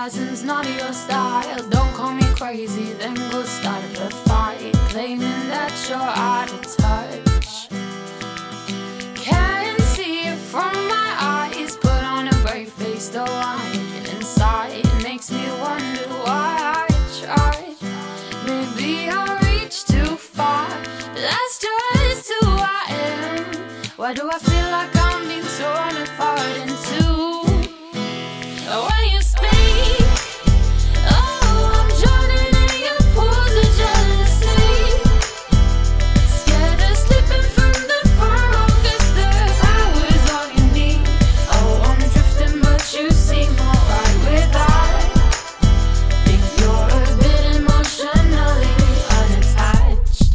Compromising's not your style. Don't call me crazy, then go start the fight, claiming that you're out of touch. Can't see it from my eyes. Put on a brave face, though I'm aching inside. It makes me wonder why I tried. Maybe I reached too far. That's just who I am. Why do I feel like I'm being torn apart in two? When you speak, oh, I'm drowning in your pools of jealousy. Scared of slipping from the far off, 'cause the power's all you need. Oh, I'm drifting, but you seem alright without. Think you're a bit emotionally unattached.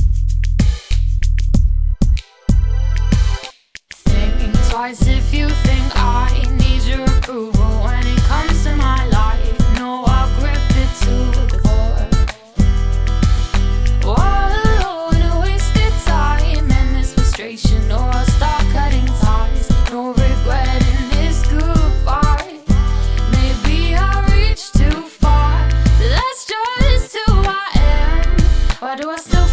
Think twice if you think I need your approval when it comes to my life. No, I'll grip it to the core. All alone, a wasted time, and this frustration, or I'll start cutting ties. No regret in this goodbye. Maybe I reached too far. That's just who I am. Why do I still